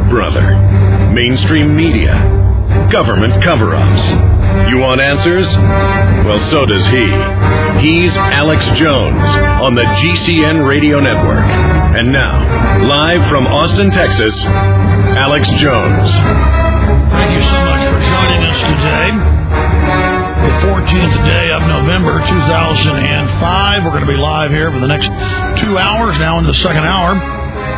Big Brother, mainstream media, government cover-ups. You want answers? Well, so does he. He's Alex Jones on the GCN Radio Network. And now, live from Austin, Texas, Alex Jones. Thank you so much for joining us today. The 14th day of November, 2005. We're going to be live here for the next 2 hours, now into the second hour.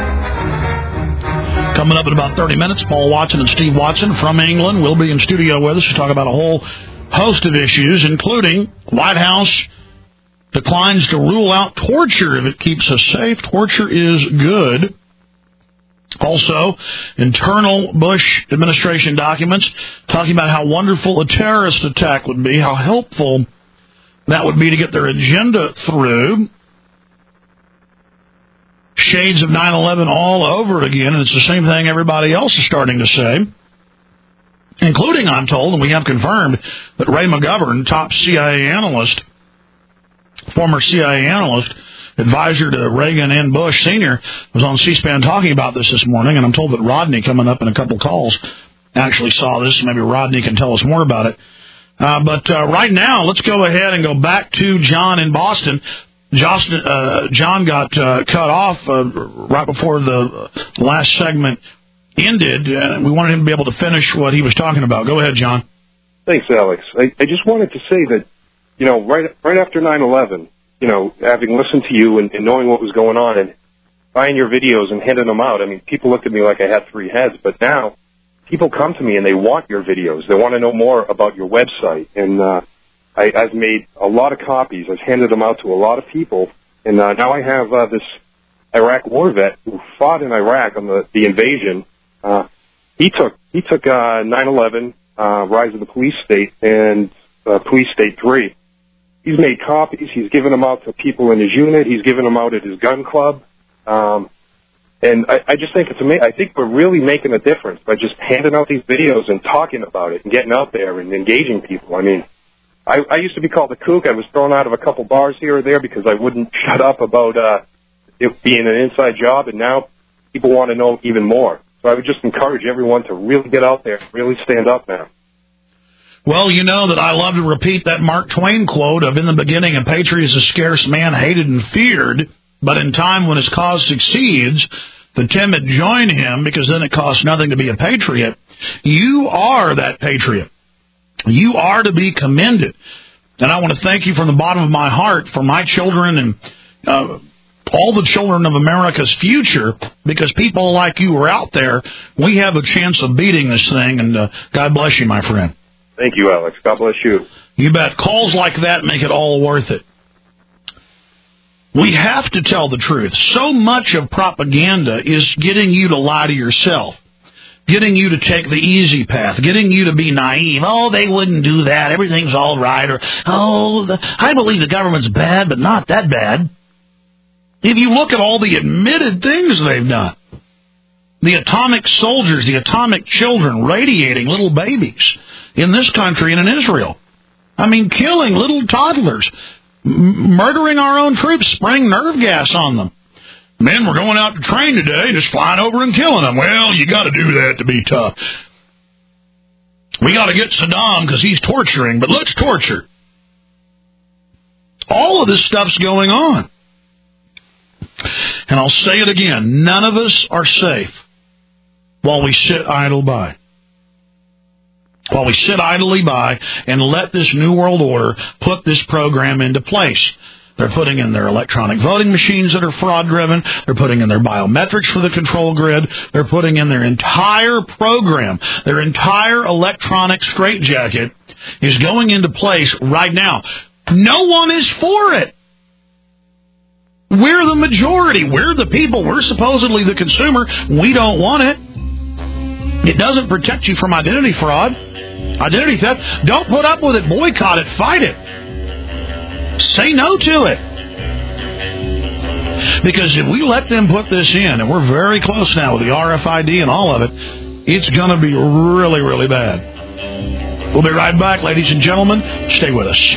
Coming up in about 30 minutes, Paul Watson and Steve Watson from England will be in studio with us to talk about a whole host of issues, including White House declines to rule out torture if it keeps us safe. Torture is good. Also, internal Bush administration documents talking about how wonderful a terrorist attack would be, how helpful that would be to get their agenda through. Shades of 9/11 all over again, and it's the same thing everybody else is starting to say, including, I'm told, and we have confirmed, that Ray McGovern, top CIA analyst, former CIA analyst, advisor to Reagan and Bush Sr., was on C-SPAN talking about this morning, and I'm told that Rodney, coming up in a couple calls, actually saw this. Maybe Rodney can tell us more about it. But right now, let's go ahead and go back to John in Boston. John got cut off right before the last segment ended. We wanted him to be able to finish what he was talking about. Go ahead, John. Thanks, Alex. I just wanted to say that, you know, right after 9/11, you know, having listened to you and knowing what was going on and buying your videos and handing them out, I mean, people looked at me like I had three heads, but now people come to me and they want your videos. They want to know more about your website, and I've made a lot of copies. I've handed them out to a lot of people, and now I have this Iraq war vet who fought in Iraq on the invasion. He took 9/11, Rise of the Police State, and Police State 3. He's made copies. He's given them out to people in his unit. He's given them out at his gun club. And I just think it's amazing. I think we're really making a difference by just handing out these videos and talking about it and getting out there and engaging people. I mean, I used to be called a kook. I was thrown out of a couple bars here or there because I wouldn't shut up about it being an inside job, and now people want to know even more. So I would just encourage everyone to really get out there, really stand up now. Well, you know that I love to repeat that Mark Twain quote of, "In the beginning, a patriot is a scarce man, hated and feared, but in time when his cause succeeds, the timid join him, because then it costs nothing to be a patriot." You are that patriot. You are to be commended. And I want to thank you from the bottom of my heart for my children and all the children of America's future, because people like you are out there. We have a chance of beating this thing, and God bless you, my friend. Thank you, Alex. God bless you. You bet. Calls like that make it all worth it. We have to tell the truth. So much of propaganda is getting you to lie to yourself, getting you to take the easy path, getting you to be naive. Oh, they wouldn't do that. Everything's all right. Or, I believe the government's bad, but not that bad. If you look at all the admitted things they've done, the atomic soldiers, the atomic children radiating little babies in this country and in Israel. I mean, killing little toddlers, murdering our own troops, spraying nerve gas on them. Men, we're going out to train today, just flying over and killing them. Well, you got to do that to be tough. We got to get Saddam because he's torturing, but let's torture. All of this stuff's going on. And I'll say it again, none of us are safe while we sit idle by. While we sit idly by and let this New World Order put this program into place. They're putting in their electronic voting machines that are fraud-driven. They're putting in their biometrics for the control grid. They're putting in their entire program. Their entire electronic straitjacket is going into place right now. No one is for it. We're the majority. We're the people. We're supposedly the consumer. We don't want it. It doesn't protect you from identity fraud, identity theft. Don't put up with it. Boycott it. Fight it. Say no to it. Because if we let them put this in, and we're very close now with the RFID and all of it, it's going to be really, really bad. We'll be right back, ladies and gentlemen. Stay with us.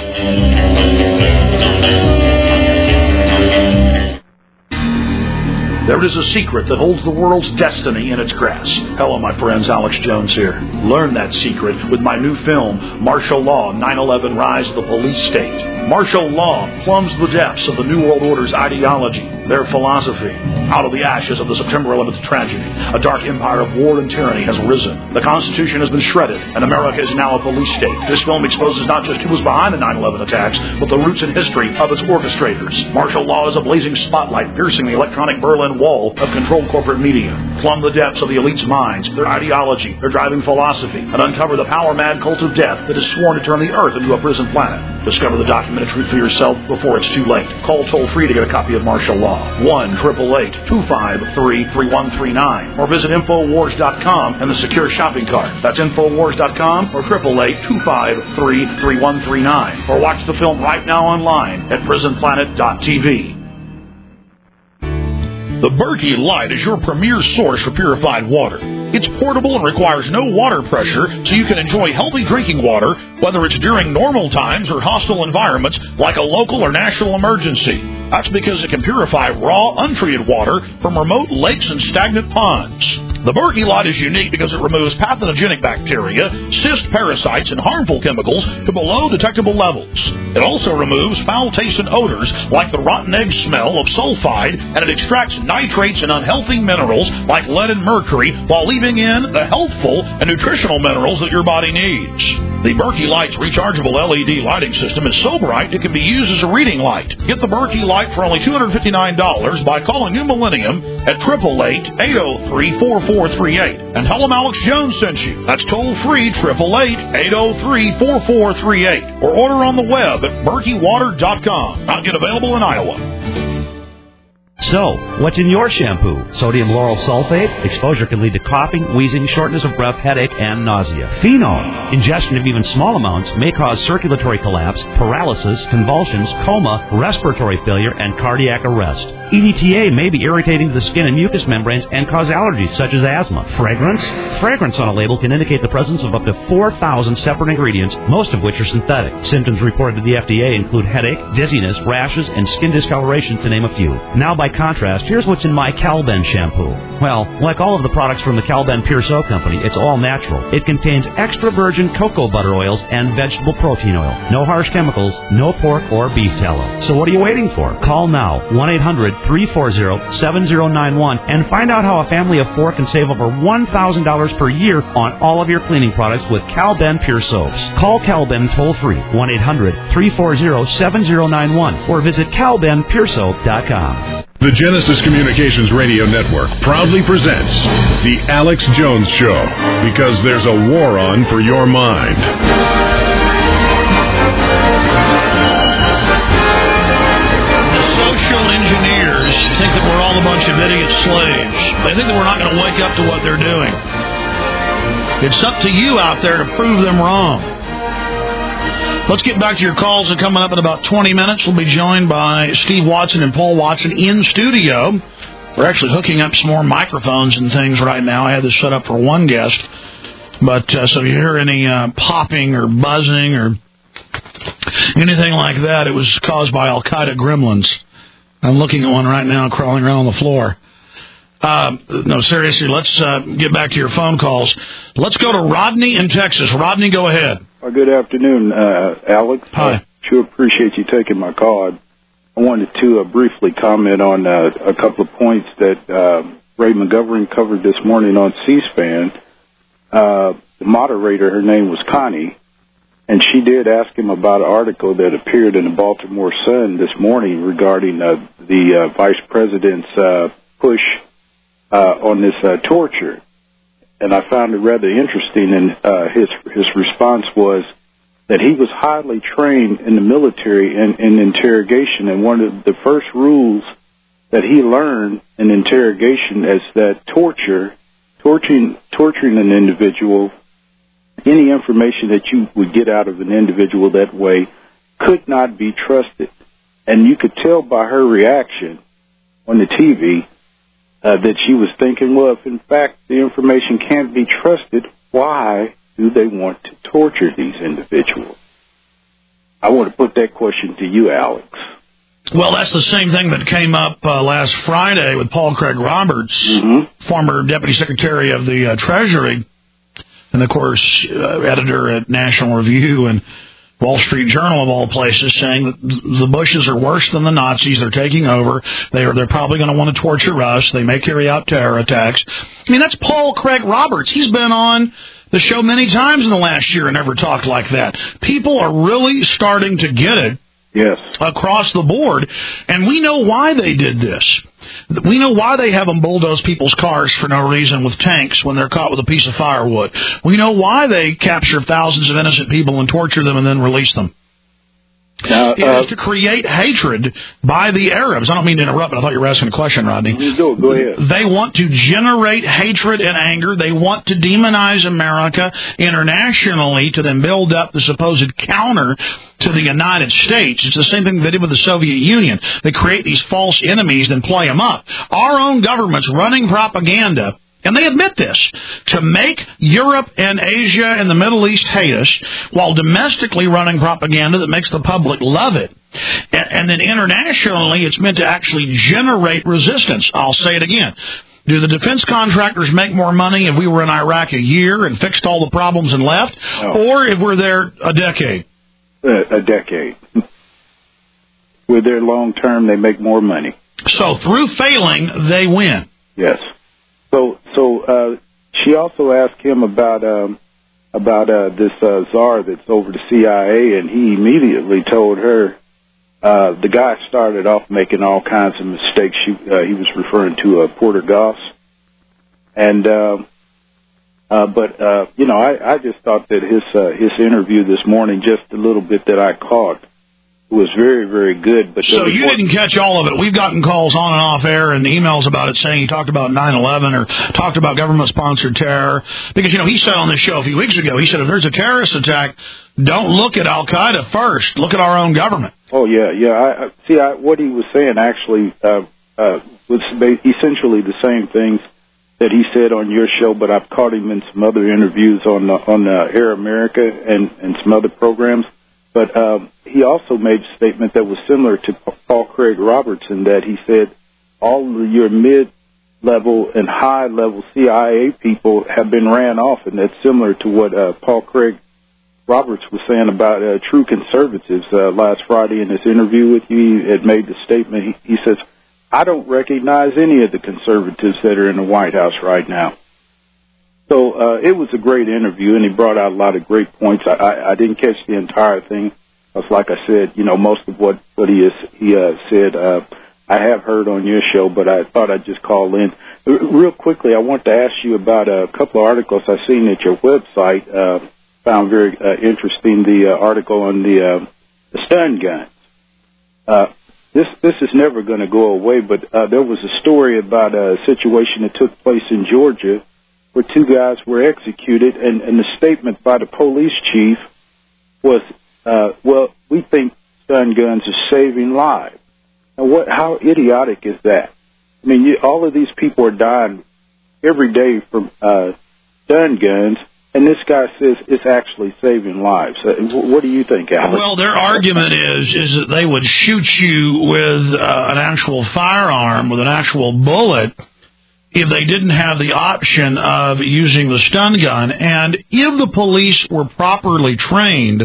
There is a secret that holds the world's destiny in its grasp. Hello, my friends. Alex Jones here. Learn that secret with my new film, Martial Law, 9/11 Rise of the Police State. Martial law plumbs the depths of the New World Order's ideology, their philosophy. Out of the ashes of the September 11th tragedy, a dark empire of war and tyranny has risen. The Constitution has been shredded, and America is now a police state. This film exposes not just who was behind the 9/11 attacks, but the roots and history of its orchestrators. Martial law is a blazing spotlight piercing the electronic Berlin Wall of controlled corporate media. Plumb the depths of the elite's minds, their ideology, their driving philosophy, and uncover the power-mad cult of death that is sworn to turn the Earth into a prison planet. Discover the documented truth for yourself before it's too late. Call toll-free to get a copy of Martial Law. 1-888-253-3139. Or visit Infowars.com and the secure shopping cart. That's Infowars.com or 888-253-3139. Or watch the film right now online at PrisonPlanet.tv. The Berkey Light is your premier source for purified water. It's portable and requires no water pressure, so you can enjoy healthy drinking water, whether it's during normal times or hostile environments like a local or national emergency. That's because it can purify raw, untreated water from remote lakes and stagnant ponds. The Berkey Light is unique because it removes pathogenic bacteria, cyst parasites, and harmful chemicals to below detectable levels. It also removes foul-tasting odors like the rotten egg smell of sulfide, and it extracts nitrates and unhealthy minerals like lead and mercury while leaving in the healthful and nutritional minerals that your body needs. The Berkey Light's rechargeable LED lighting system is so bright it can be used as a reading light. Get the Berkey Light for only $259 by calling New Millennium at 888-803-4438 and tell them Alex Jones sent you. That's toll-free 888-803-4438 or order on the web at BerkeyWater.com. Not yet available in Iowa. So, what's in your shampoo? Sodium lauryl sulfate? Exposure can lead to coughing, wheezing, shortness of breath, headache, and nausea. Phenol? Ingestion of even small amounts may cause circulatory collapse, paralysis, convulsions, coma, respiratory failure, and cardiac arrest. EDTA may be irritating to the skin and mucous membranes and cause allergies such as asthma. Fragrance? Fragrance on a label can indicate the presence of up to 4,000 separate ingredients, most of which are synthetic. Symptoms reported to the FDA include headache, dizziness, rashes, and skin discoloration, to name a few. Now, by contrast, here's what's in my Calben shampoo. Well, like all of the products from the Calben Pure Soap Company, it's all natural. It contains extra virgin cocoa butter oils and vegetable protein oil. No harsh chemicals, no pork or beef tallow. So what are you waiting for? Call now, 1-800-340-7091, and find out how a family of 4 can save over $1,000 per year on all of your cleaning products with Calben Pure Soaps. Call Calben toll-free, 1-800-340-7091, or visit CalbenPureSoap.com. The Genesis Communications Radio Network proudly presents The Alex Jones Show, because there's a war on for your mind. The social engineers think that we're all a bunch of idiot slaves. They think that we're not going to wake up to what they're doing. It's up to you out there to prove them wrong. Let's get back to your calls. And coming up in about 20 minutes, we'll be joined by Steve Watson and Paul Watson in studio. We're actually hooking up some more microphones and things right now. I had this set up for one guest. But so if you hear any popping or buzzing or anything like that, it was caused by Al-Qaeda gremlins. I'm looking at one right now crawling around on the floor. No, seriously, let's get back to your phone calls. Let's go to Rodney in Texas. Rodney, go ahead. Good afternoon, Alex. Hi. I sure appreciate you taking my call. I wanted to briefly comment on a couple of points that Ray McGovern covered this morning on C-SPAN. The moderator, her name was Connie, and she did ask him about an article that appeared in the Baltimore Sun this morning regarding the vice president's push on this torture. And I found it rather interesting, and his response was that he was highly trained in the military in interrogation, and one of the first rules that he learned in interrogation is that torturing an individual, any information that you would get out of an individual that way could not be trusted. And you could tell by her reaction on the TV that she was thinking, well, if in fact the information can't be trusted, why do they want to torture these individuals? I want to put that question to you, Alex. Well, that's the same thing that came up last Friday with Paul Craig Roberts, former Deputy Secretary of the Treasury, and, of course, editor at National Review and Wall Street Journal, of all places, saying that the Bushes are worse than the Nazis. They're taking over. They're probably going to want to torture us. They may carry out terror attacks. I mean, that's Paul Craig Roberts. He's been on the show many times in the last year and never talked like that. People are really starting to get it. Yes. Across the board. And we know why they did this. We know why they have them bulldoze people's cars for no reason with tanks when they're caught with a piece of firewood. We know why they capture thousands of innocent people and torture them and then release them. It is to create hatred by the Arabs. I don't mean to interrupt, but I thought you were asking a question, Rodney. Go ahead. They want to generate hatred and anger. They want to demonize America internationally to then build up the supposed counter to the United States. It's the same thing they did with the Soviet Union. They create these false enemies and play them up. Our own government's running propaganda, and they admit this, to make Europe and Asia and the Middle East hate us, while domestically running propaganda that makes the public love it. And then internationally, it's meant to actually generate resistance. I'll say it again. Do the defense contractors make more money if we were in Iraq a year and fixed all the problems and left, or if we're there a decade? A decade. With their long term, they make more money. So through failing, they win. Yes. So she also asked him about this czar that's over the CIA, and he immediately told her the guy started off making all kinds of mistakes. He was referring to Porter Goss, and I just thought that his interview this morning, just a little bit that I caught, was very, very good. But so you didn't catch all of it. We've gotten calls on and off air and emails about it saying he talked about 9/11 or talked about government-sponsored terror. Because, he said on this show a few weeks ago, he said if there's a terrorist attack, don't look at Al-Qaeda first. Look at our own government. Oh, yeah. What he was saying actually was essentially the same things that he said on your show, but I've caught him in some other interviews on Air America and some other programs. But he also made a statement that was similar to Paul Craig Robertson, that he said all of your mid-level and high-level CIA people have been ran off, and that's similar to what Paul Craig Roberts was saying about true conservatives. Last Friday in his interview with you, he had made the statement. He says, I don't recognize any of the conservatives that are in the White House right now. So it was a great interview, and he brought out a lot of great points. I didn't catch the entire thing. Because like I said, most of what he said I have heard on your show, but I thought I'd just call in. Real quickly, I want to ask you about a couple of articles I've seen at your website. Found very interesting the article on the stun guns. This is never going to go away, but there was a story about a situation that took place in Georgia where two guys were executed, and the statement by the police chief was, we think stun guns are saving lives. Now, how idiotic is that? I mean, all of these people are dying every day from stun guns, and this guy says it's actually saving lives. What do you think, Alex? Well, their argument is that they would shoot you with an actual firearm, with an actual bullet, if they didn't have the option of using the stun gun. And if the police were properly trained,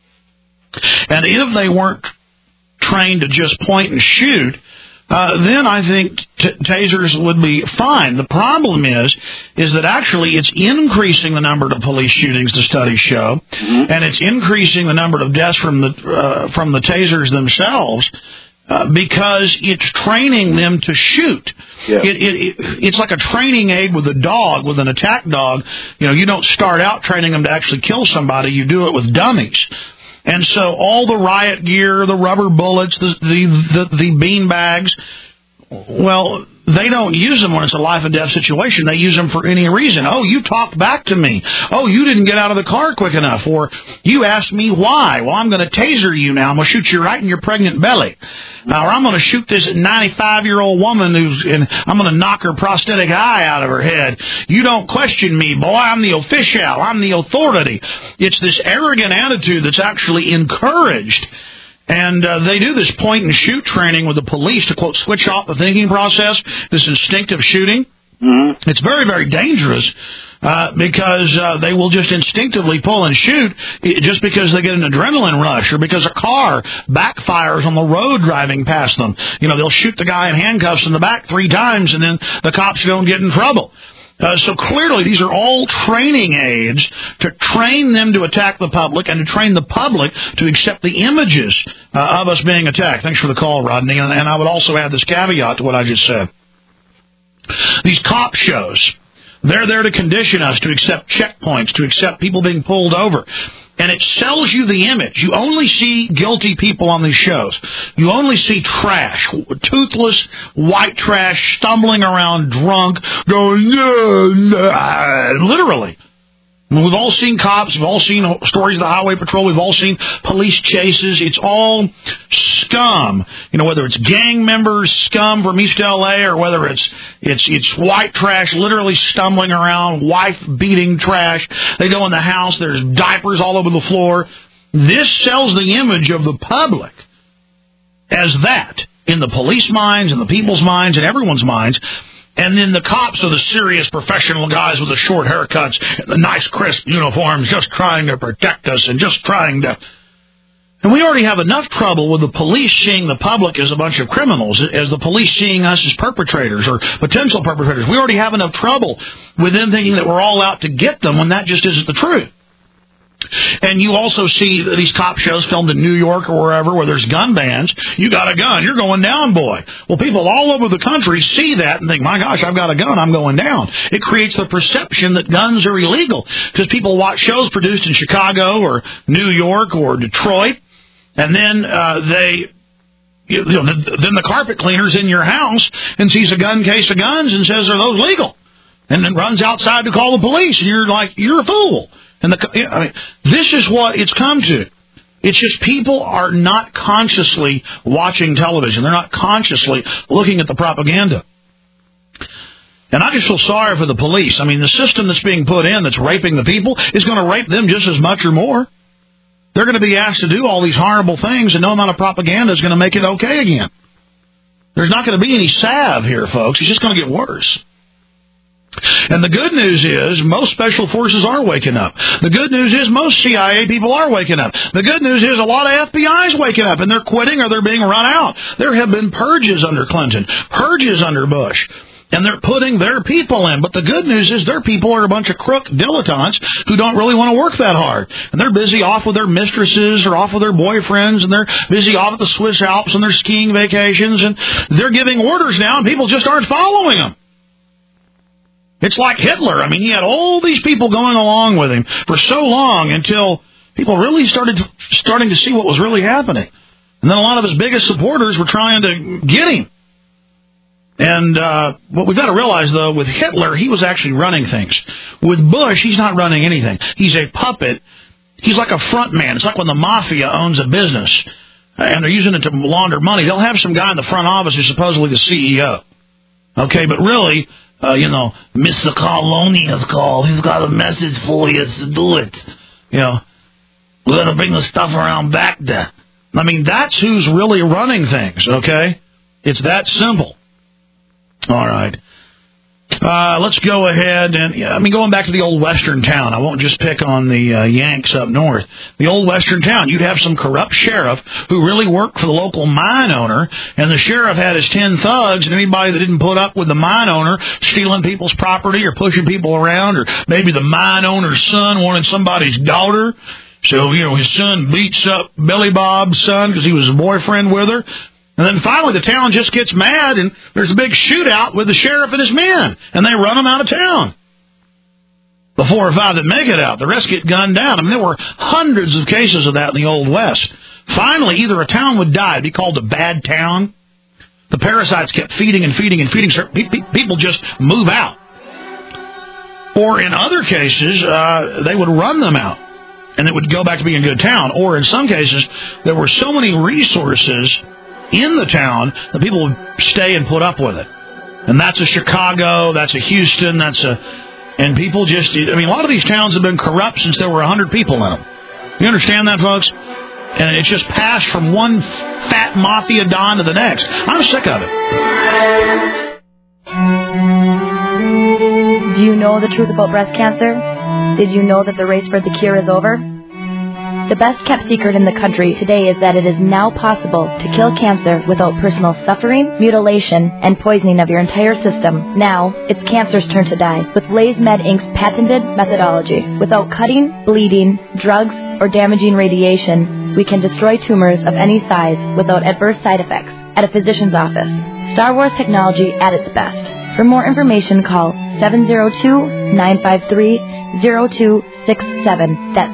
and if they weren't trained to just point and shoot, then I think tasers would be fine. The problem is that actually it's increasing the number of police shootings, the studies show, and it's increasing the number of deaths from the tasers themselves. Because it's training them to shoot. Yeah. It's like a training aid with a dog, with an attack dog. You don't start out training them to actually kill somebody. You do it with dummies. And so all the riot gear, the rubber bullets, the bean bags, well, they don't use them when it's a life and death situation. They use them for any reason. Oh, you talked back to me. Oh, you didn't get out of the car quick enough. Or you asked me why. Well, I'm going to taser you now. I'm going to shoot you right in your pregnant belly. Or I'm going to shoot this 95-year-old woman and I'm going to knock her prosthetic eye out of her head. You don't question me, boy. I'm the official. I'm the authority. It's this arrogant attitude that's actually encouraged. And they do this point-and-shoot training with the police to, quote, switch off the thinking process, this instinctive shooting. Mm-hmm. It's very, very dangerous because they will just instinctively pull and shoot just because they get an adrenaline rush or because a car backfires on the road driving past them. They'll shoot the guy in handcuffs in the back 3 times, and then the cops don't get in trouble. So clearly, these are all training aids to train them to attack the public and to train the public to accept the images of us being attacked. Thanks for the call, Rodney. And I would also add this caveat to what I just said. These cop shows, they're there to condition us to accept checkpoints, to accept people being pulled over. And it sells you the image. You only see guilty people on these shows. You only see trash, toothless, white trash, stumbling around drunk, going, literally. We've all seen cops. We've all seen stories of the Highway Patrol. We've all seen police chases. It's all scum. Whether it's gang members, scum from East L.A., or whether it's white trash, literally stumbling around, wife-beating trash. They go in the house. There's diapers all over the floor. This sells the image of the public as that in the police minds, in the people's minds, in everyone's minds. And then the cops are the serious professional guys with the short haircuts and the nice crisp uniforms, just trying to protect us and just trying to... And we already have enough trouble with the police seeing the public as a bunch of criminals, as the police seeing us as perpetrators or potential perpetrators. We already have enough trouble with them thinking that we're all out to get them when that just isn't the truth. And you also see these cop shows filmed in New York or wherever where there's gun bans. You got a gun. You're going down, boy. Well, people all over the country see that and think, my gosh, I've got a gun. I'm going down. It creates the perception that guns are illegal because people watch shows produced in Chicago or New York or Detroit, and then then the carpet cleaner's in your house and sees a gun case of guns and says, are those legal? And then runs outside to call the police, and you're like, you're a fool. And this is what it's come to. It's just people are not consciously watching television. They're not consciously looking at the propaganda. And I just feel sorry for the police. I mean, the system that's being put in that's raping the people is going to rape them just as much or more. They're going to be asked to do all these horrible things, and no amount of propaganda is going to make it okay again. There's not going to be any salve here, folks. It's just going to get worse. And the good news is most special forces are waking up. The good news is most CIA people are waking up. The good news is a lot of FBI is waking up, and they're quitting or they're being run out. There have been purges under Clinton, purges under Bush, and they're putting their people in. But the good news is their people are a bunch of crook dilettantes who don't really want to work that hard. And they're busy off with their mistresses or off with their boyfriends, and they're busy off at the Swiss Alps on their skiing vacations, and they're giving orders now, and people just aren't following them. It's like Hitler. I mean, he had all these people going along with him for so long until people really starting to see what was really happening. And then a lot of his biggest supporters were trying to get him. And what we've got to realize, though, with Hitler, he was actually running things. With Bush, he's not running anything. He's a puppet. He's like a front man. It's like when the mafia owns a business and they're using it to launder money. They'll have some guy in the front office who's supposedly the CEO. Okay, but really... Mr. Carloni has called. He's got a message for you to do it. We're going to bring the stuff around back there. I mean, that's who's really running things, okay? It's that simple. All right. Let's go ahead and, going back to the old western town. I won't just pick on the Yanks up north. The old western town, you'd have some corrupt sheriff who really worked for the local mine owner, and the sheriff had his 10 thugs, and anybody that didn't put up with the mine owner stealing people's property or pushing people around, or maybe the mine owner's son wanted somebody's daughter, so, his son beats up Billy Bob's son because he was a boyfriend with her. And then finally the town just gets mad, and there's a big shootout with the sheriff and his men, and they run them out of town. The 4 or 5 that make it out, the rest get gunned down. I mean, there were hundreds of cases of that in the Old West. Finally, either a town would die, it'd be called a bad town. The parasites kept feeding and feeding and feeding, so people just move out. Or in other cases, they would run them out, and it would go back to being a good town. Or in some cases, there were so many resources in the town that people would stay and put up with it. And that's a Chicago, that's a Houston, and people just, a lot of these towns have been corrupt since there were 100 people in them. You understand that, folks? And it's just passed from one fat mafia don to the next. I'm sick of it. Do you know the truth about breast cancer? Did you know that the race for the cure is over? The best-kept secret in the country today is that it is now possible to kill cancer without personal suffering, mutilation, and poisoning of your entire system. Now, it's cancer's turn to die with LaysMed Inc.'s patented methodology. Without cutting, bleeding, drugs, or damaging radiation, we can destroy tumors of any size without adverse side effects at a physician's office. Star Wars technology at its best. For more information, call 702-953-0267. That's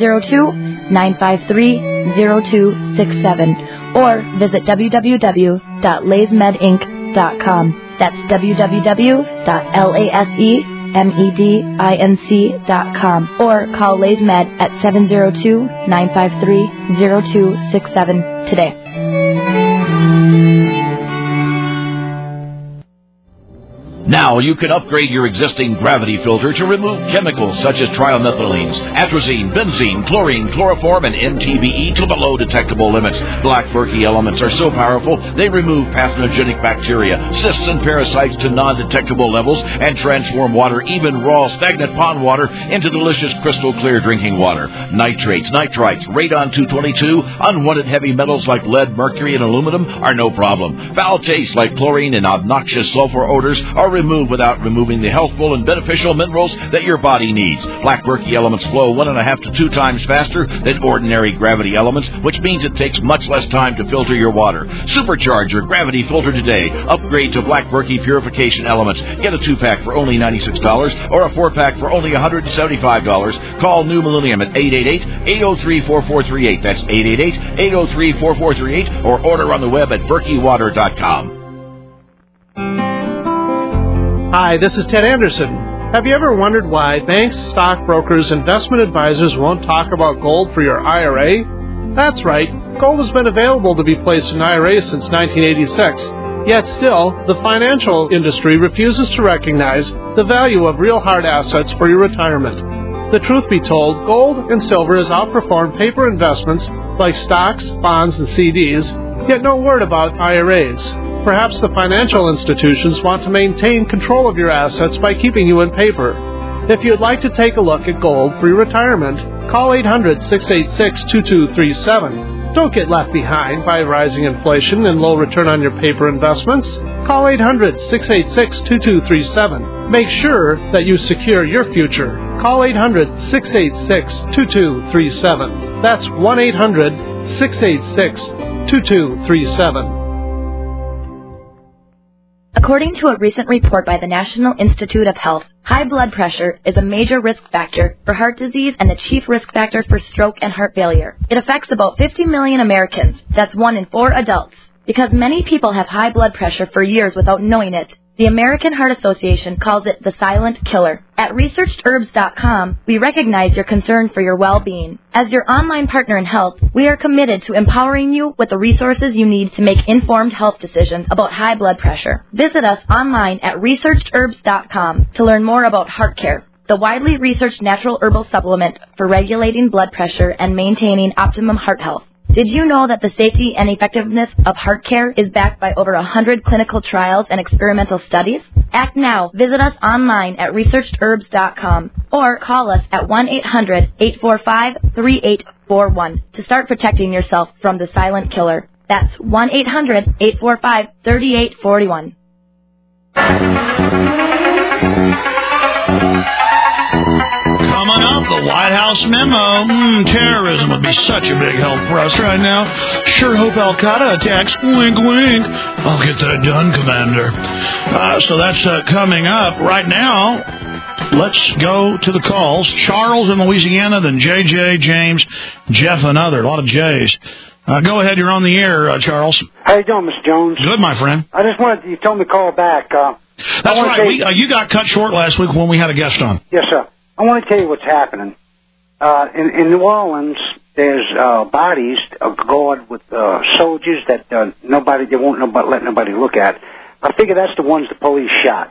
702-953-0267. Or visit www.laysmedinc.com. That's www.lasemedinc.com. Or call LaysMed at 702-953-0267 today. Now you can upgrade your existing gravity filter to remove chemicals such as trimethylenes, atrazine, benzene, chlorine, chloroform, and MTBE to below detectable limits. Black Berkey elements are so powerful they remove pathogenic bacteria, cysts, and parasites to non-detectable levels and transform water, even raw, stagnant pond water, into delicious crystal clear drinking water. Nitrates, nitrites, radon-222, unwanted heavy metals like lead, mercury, and aluminum are no problem. Foul tastes like chlorine and obnoxious sulfur odors are removed without removing the healthful and beneficial minerals that your body needs. Black Berkey elements flow 1.5 to 2 times faster than ordinary gravity elements, which means it takes much less time to filter your water. Supercharge your gravity filter today. Upgrade to Black Berkey purification elements. Get a 2-pack for only $96 or a 4-pack for only $175. Call New Millennium at 888-803-4438. That's 888-803-4438, or order on the web at berkeywater.com. Hi, this is Ted Anderson. Have you ever wondered why banks, stockbrokers, investment advisors won't talk about gold for your IRA? That's right. Gold has been available to be placed in IRAs since 1986. Yet still, the financial industry refuses to recognize the value of real hard assets for your retirement. The truth be told, gold and silver has outperformed paper investments like stocks, bonds, and CDs, yet no word about IRAs. Perhaps the financial institutions want to maintain control of your assets by keeping you in paper. If you'd like to take a look at gold for your retirement, call 800-686-2237. Don't get left behind by rising inflation and low return on your paper investments. Call 800-686-2237. Make sure that you secure your future. Call 800-686-2237. That's 1-800-686-2237. According to a recent report by the National Institute of Health, high blood pressure is a major risk factor for heart disease and the chief risk factor for stroke and heart failure. It affects about 50 million Americans. That's 1 in 4 adults. Because many people have high blood pressure for years without knowing it, the American Heart Association calls it the silent killer. At ResearchedHerbs.com, we recognize your concern for your well-being. As your online partner in health, we are committed to empowering you with the resources you need to make informed health decisions about high blood pressure. Visit us online at ResearchedHerbs.com to learn more about HeartCare, the widely researched natural herbal supplement for regulating blood pressure and maintaining optimum heart health. Did you know that the safety and effectiveness of HeartCare is backed by over 100 clinical trials and experimental studies? Act now. Visit us online at ResearchedHerbs.com or call us at 1-800-845-3841 to start protecting yourself from the silent killer. That's 1-800-845-3841. Coming up, the White House memo. Terrorism would be such a big help for us right now. Sure hope Al-Qaeda attacks. Wink, wink. I'll get that done, Commander. So that's coming up. Right now, let's go to the calls. Charles in Louisiana, then JJ, James, Jeff, another. A lot of J's. Go ahead. You're on the air, Charles. How you doing, Mr. Jones? Good, my friend. I just wanted you told me to call back. That's right. You got cut short last week when we had a guest on. Yes, sir. I want to tell you what's happening. In New Orleans, there's bodies guarded with soldiers that they won't let nobody look at. I figure that's the ones the police shot.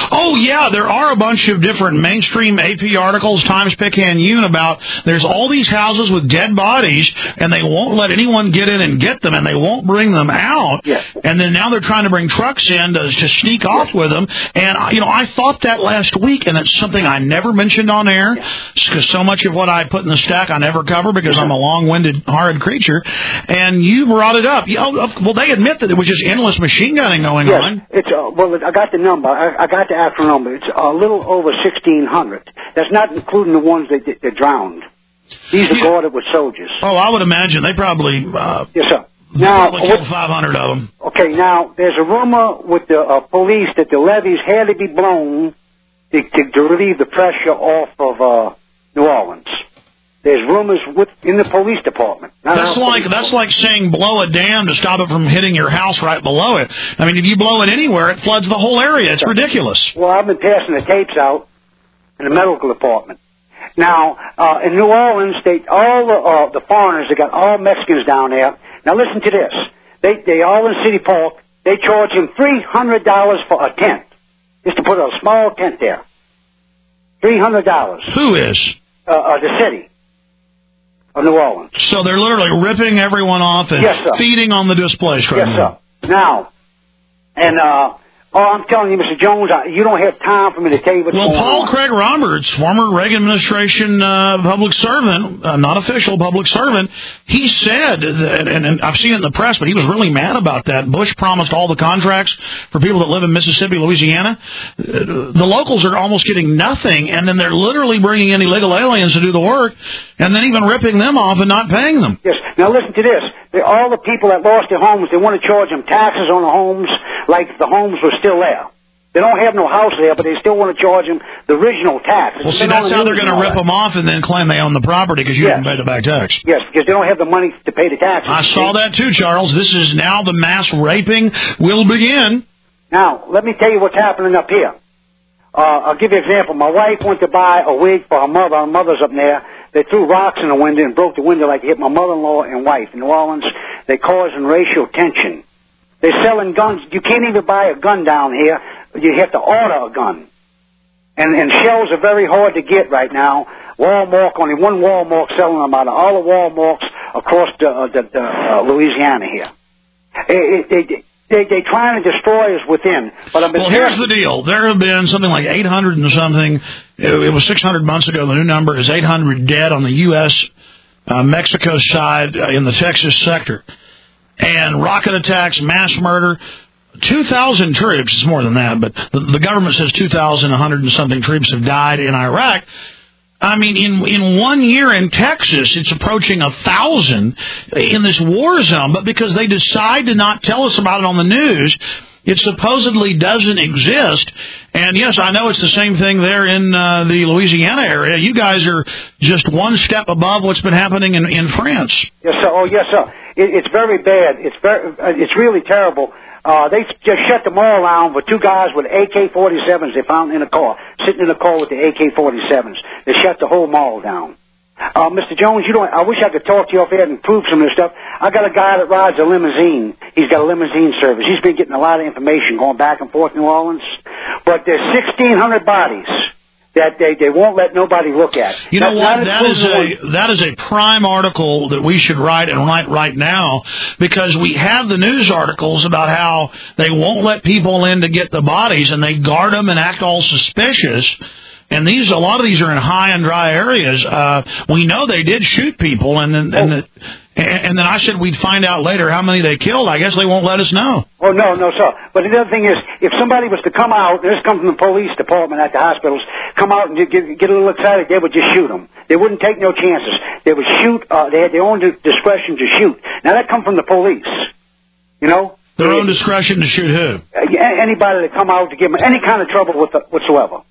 Oh, yeah, there are a bunch of different mainstream AP articles, Times Picayune, about there's all these houses with dead bodies, and they won't let anyone get in and get them, and they won't bring them out. Yes. And then now they're trying to bring trucks in to sneak off with them. And, I thought that last week, and it's something I never mentioned on air, because so much of what I put in the stack I never cover because I'm a long-winded, horrid creature. And you brought it up. Well, they admit that it was just endless machine gunning going on. It's I got the number. I got the actual number. It's a little over 1,600. That's not including the ones that drowned. These are guarded with soldiers. Oh, I would imagine they probably. Yes, sir. Now, killed 500 of them. Okay, now there's a rumor with the police that the levees had to be blown to relieve the pressure off of New Orleans. There's rumors in the police department. That's like saying blow a dam to stop it from hitting your house right below it. I mean, if you blow it anywhere, it floods the whole area. It's ridiculous. Well, I've been passing the tapes out in the medical department. Now, in New Orleans, all the foreigners, they got all Mexicans down there. Now, listen to this. They all in City Park. They charge him $300 for a tent, just to put a small tent there. $300. Who is? The city of New Orleans. So they're literally ripping everyone off and feeding on the displaced right now. Yes, sir. Now, and I'm telling you, Mr. Jones, you don't have time for me to tell you what's going on. Well, Paul Craig Roberts, former Reagan administration public servant, not official public servant, he said, and I've seen it in the press, but he was really mad about that. Bush promised all the contracts for people that live in Mississippi, Louisiana. The locals are almost getting nothing, and then they're literally bringing in illegal aliens to do the work, and then even ripping them off and not paying them. Yes. Now, listen to this. All the people that lost their homes, they want to charge them taxes on the homes like the homes were still there. They don't have no house there, but they still want to charge them the original tax. Well, see, that's how they're going to rip them off and then claim they own the property because you didn't pay the back tax. Yes, because they don't have the money to pay the taxes. I saw that too, Charles. This is now the mass raping will begin. Now, let me tell you what's happening up here. I'll give you an example. My wife went to buy a wig for her mother. Her mother's up there. They threw rocks in the window and broke the window like it hit my mother-in-law and wife. In New Orleans, they're causing racial tension. They're selling guns. You can't even buy a gun down here. You have to order a gun. And shells are very hard to get right now. Walmart, only one Walmart selling them out of all the Walmarts across the Louisiana here. They're trying to destroy us within. But here's the deal. There have been something like 800 and something. It was 600 months ago. The new number is 800 dead on the U.S. Mexico side in the Texas sector. And rocket attacks, mass murder. 2,000 troops, it's more than that, but the government says 2,100 and something troops have died in Iraq. I mean, in 1 year in Texas, it's approaching 1,000 in this war zone. But because they decide to not tell us about it on the news, it supposedly doesn't exist. And yes, I know it's the same thing there in the Louisiana area. You guys are just one step above what's been happening in France. Yes, sir. Oh, yes, sir. It's very bad. It's really terrible. They just shut them all down for two guys with AK-47s they found in a car, sitting in a car with the AK-47s. They shut the whole mall down. Mr. Jones, I wish I could talk to you off air and prove some of this stuff. I got a guy that rides a limousine. He's got a limousine service. He's been getting a lot of information going back and forth in New Orleans. But there's 1,600 bodies that they won't let nobody look at. You know what? That is a prime article that we should write and write right now, because we have the news articles about how they won't let people in to get the bodies, and they guard them and act all suspicious. And a lot of these are in high and dry areas. We know they did shoot people, and then I said we'd find out later how many they killed. I guess they won't let us know. Oh, no, sir. But the other thing is, if somebody was to come out, this comes from the police department at the hospitals, come out and get a little excited, they would just shoot them. They wouldn't take no chances. They would shoot. They had their own discretion to shoot. Now, that comes from the police, you know? Their own discretion to shoot who? Anybody that come out to give them any kind of trouble whatsoever.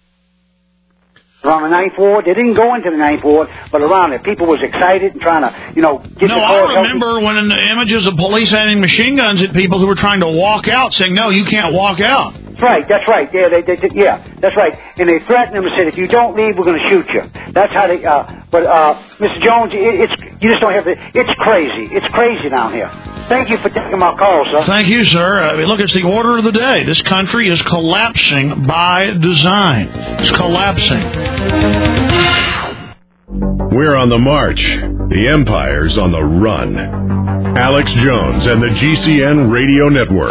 Around the Ninth Ward, they didn't go into the Ninth Ward, but around it, people was excited and trying to, get the cars. I remember when the images of police aiming machine guns at people who were trying to walk out, saying, "No, you can't walk out." That's right. Yeah, that's right. And they threatened them and said, "If you don't leave, we're going to shoot you." That's how they. But Mr. Jones, you just don't have to. It's crazy. It's crazy down here. Thank you for taking my call, sir. Thank you, sir. I mean, look, it's the order of the day. This country is collapsing by design. It's collapsing. We're on the march. The empire's on the run. Alex Jones and the GCN Radio Network.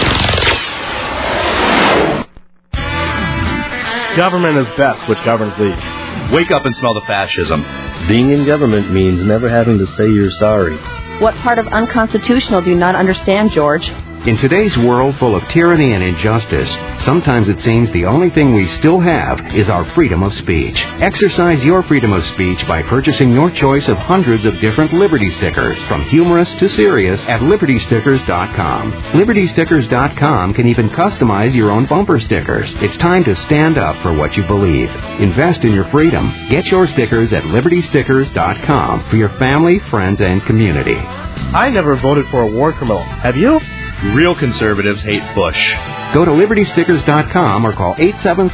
Government is best, which governs thee. Wake up and smell the fascism. Being in government means never having to say you're sorry. What part of unconstitutional do you not understand, George? In today's world full of tyranny and injustice, sometimes it seems the only thing we still have is our freedom of speech. Exercise your freedom of speech by purchasing your choice of hundreds of different Liberty stickers, from humorous to serious, at LibertyStickers.com. LibertyStickers.com can even customize your own bumper stickers. It's time to stand up for what you believe. Invest in your freedom. Get your stickers at LibertyStickers.com for your family, friends, and community. I never voted for a war criminal. Have you? Real conservatives hate Bush. Go to LibertyStickers.com or call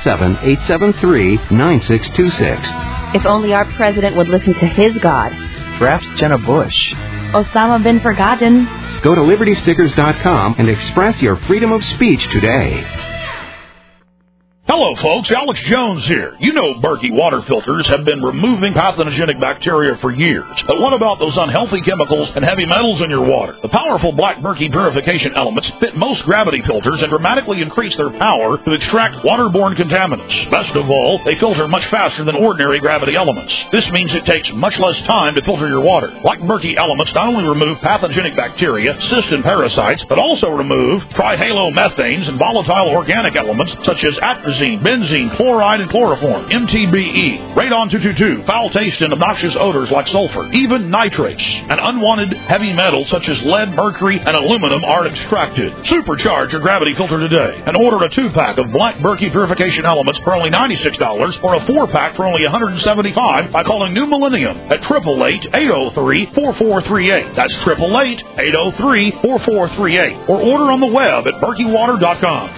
877-873-9626. If only our president would listen to his God. Perhaps Jenna Bush. Osama bin Forgotten. Go to LibertyStickers.com and express your freedom of speech today. Hello, folks. Alex Jones here. You know Berkey water filters have been removing pathogenic bacteria for years. But what about those unhealthy chemicals and heavy metals in your water? The powerful Black Berkey purification elements fit most gravity filters and dramatically increase their power to extract waterborne contaminants. Best of all, they filter much faster than ordinary gravity elements. This means it takes much less time to filter your water. Black Berkey elements not only remove pathogenic bacteria, cysts, and parasites, but also remove trihalomethanes and volatile organic elements such as atrazine, benzene, chloride, and chloroform, MTBE, radon-222, foul taste and obnoxious odors like sulfur, even nitrates, and unwanted heavy metals such as lead, mercury, and aluminum are extracted. Supercharge your gravity filter today and order a 2-pack of Black Berkey purification elements for only $96 or a 4-pack for only $175 by calling New Millennium at 888-803-4438. That's 888-803-4438. Or order on the web at berkeywater.com.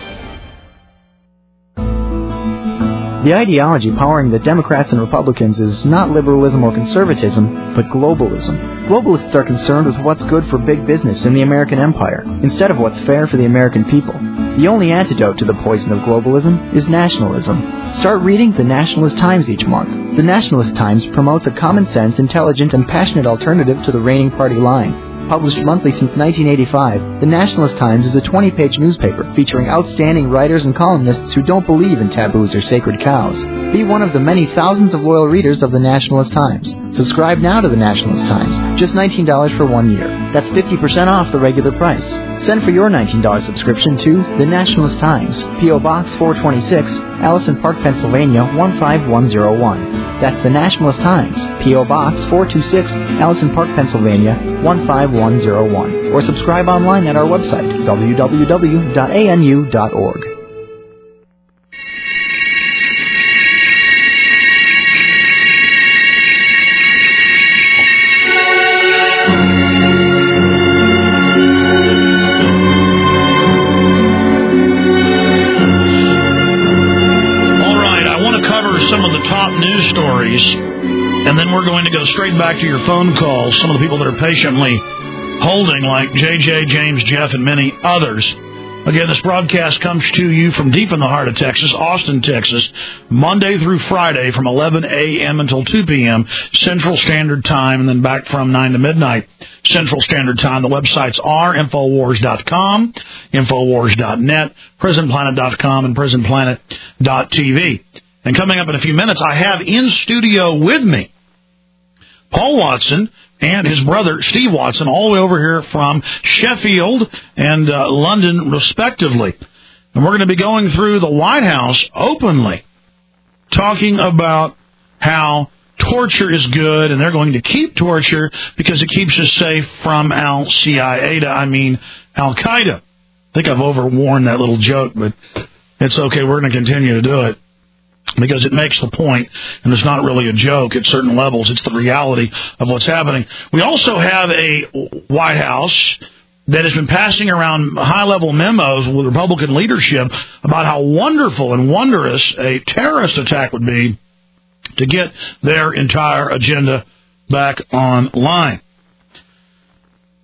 The ideology powering the Democrats and Republicans is not liberalism or conservatism, but globalism. Globalists are concerned with what's good for big business in the American empire, instead of what's fair for the American people. The only antidote to the poison of globalism is nationalism. Start reading The Nationalist Times each month. The Nationalist Times promotes a common-sense, intelligent, and passionate alternative to the reigning party line. Published monthly since 1985, The Nationalist Times is a 20-page newspaper featuring outstanding writers and columnists who don't believe in taboos or sacred cows. Be one of the many thousands of loyal readers of The Nationalist Times. Subscribe now to The Nationalist Times, just $19 for 1 year. That's 50% off the regular price. Send for your $19 subscription to The Nationalist Times, P.O. Box 426, Allison Park, Pennsylvania 15101. That's The Nationalist Times, P.O. Box 426, Allison Park, Pennsylvania 15101. Or subscribe online at our website, www.anu.org. Some of the top news stories, and then we're going to go straight back to your phone calls, some of the people that are patiently holding, like JJ, James, Jeff, and many others. Again, this broadcast comes to you from deep in the heart of Texas, Austin, Texas, Monday through Friday from 11 a.m. until 2 p.m. Central Standard Time, and then back from 9 to midnight Central Standard Time. The websites are Infowars.com, Infowars.net, PrisonPlanet.com, and PrisonPlanet.tv. And coming up in a few minutes, I have in studio with me Paul Watson and his brother Steve Watson, all the way over here from Sheffield and London, respectively. And we're going to be going through the White House openly, talking about how torture is good, and they're going to keep torture because it keeps us safe from Al-Qaeda. I think I've overworn that little joke, but it's okay. We're going to continue to do it, because it makes the point, and it's not really a joke at certain levels. It's the reality of what's happening. We also have a White House that has been passing around high-level memos with Republican leadership about how wonderful and wondrous a terrorist attack would be to get their entire agenda back online.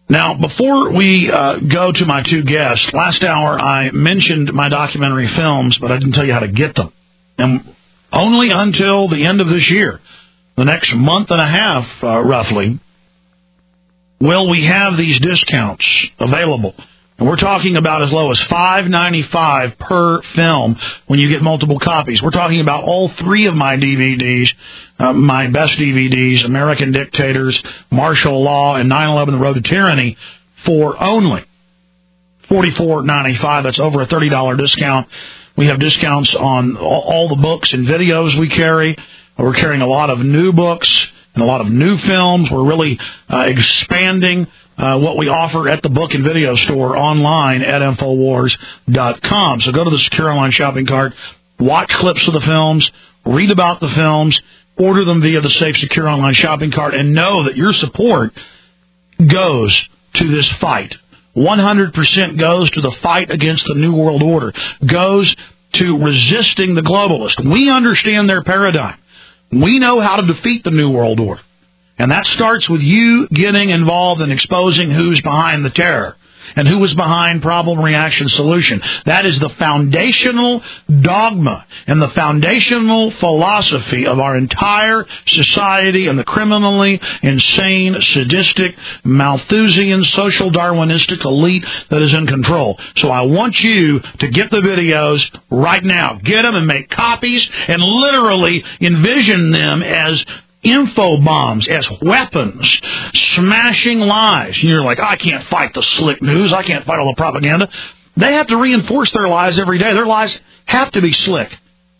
Now, before we go to my two guests, last hour I mentioned my documentary films, but I didn't tell you how to get them. And only until the end of this year, the next month and a half, roughly, will we have these discounts available. And we're talking about as low as $5.95 per film when you get multiple copies. We're talking about all three of my DVDs, my best DVDs, American Dictators, Martial Law, and 9/11: The Road to Tyranny, for only $44.95. That's over a $30 discount. We have discounts on all the books and videos we carry. We're carrying a lot of new books and a lot of new films. We're really expanding what we offer at the book and video store online at Infowars.com. So go to the Secure Online shopping cart, watch clips of the films, read about the films, order them via the Safe Secure Online shopping cart, and know that your support goes to this fight. 100% goes to the fight against the New World Order, goes to resisting the globalists. We understand their paradigm. We know how to defeat the New World Order. And that starts with you getting involved in exposing who's behind the terror and who was behind problem, reaction, solution. That is the foundational dogma and the foundational philosophy of our entire society and the criminally insane, sadistic, Malthusian, social Darwinistic elite that is in control. So I want you to get the videos right now. Get them and make copies and literally envision them as info bombs, as weapons, smashing lies. And you're like, I can't fight the slick news. I can't fight all the propaganda. They have to reinforce their lies every day. Their lies have to be slick.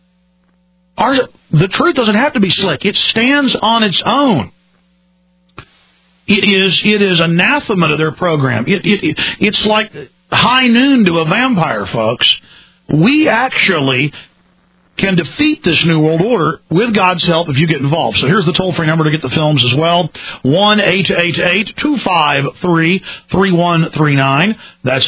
The truth doesn't have to be slick. It stands on its own. It is anathema to their program. It's like high noon to a vampire, folks. We actually can defeat this New World Order with God's help if you get involved. So here's the toll-free number to get the films as well, 1-888-253-3139. That's